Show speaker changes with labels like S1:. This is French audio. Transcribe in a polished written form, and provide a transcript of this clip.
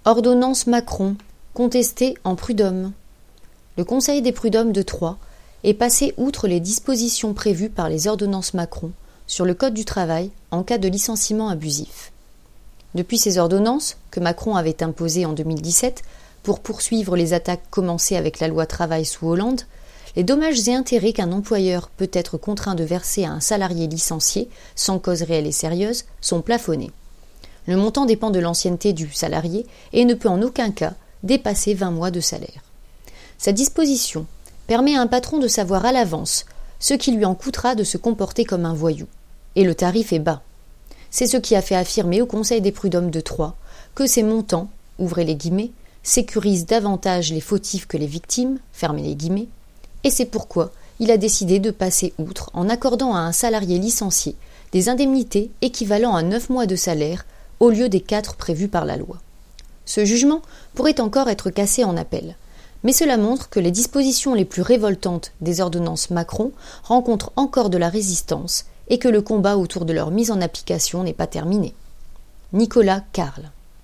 S1: Ordonnance Macron, contestée en prud'homme. Le Conseil des prud'hommes de Troyes est passé outre les dispositions prévues par les ordonnances Macron sur le Code du travail en cas de licenciement abusif. Depuis ces ordonnances, que Macron avait imposées en 2017 pour poursuivre les attaques commencées avec la loi travail sous Hollande, les dommages et intérêts qu'un employeur peut être contraint de verser à un salarié licencié, sans cause réelle et sérieuse, sont plafonnés. Le montant dépend de l'ancienneté du salarié et ne peut en aucun cas dépasser 20 mois de salaire. Cette disposition permet à un patron de savoir à l'avance ce qui lui en coûtera de se comporter comme un voyou. Et le tarif est bas. C'est ce qui a fait affirmer au Conseil des prud'hommes de Troyes que ces montants, ouvrez les guillemets, sécurisent davantage les fautifs que les victimes, fermez les guillemets, et c'est pourquoi il a décidé de passer outre en accordant à un salarié licencié des indemnités équivalent à 9 mois de salaire au lieu des 4 prévus par la loi. Ce jugement pourrait encore être cassé en appel, mais cela montre que les dispositions les plus révoltantes des ordonnances Macron rencontrent encore de la résistance et que le combat autour de leur mise en application n'est pas terminé. Nicolas Carle.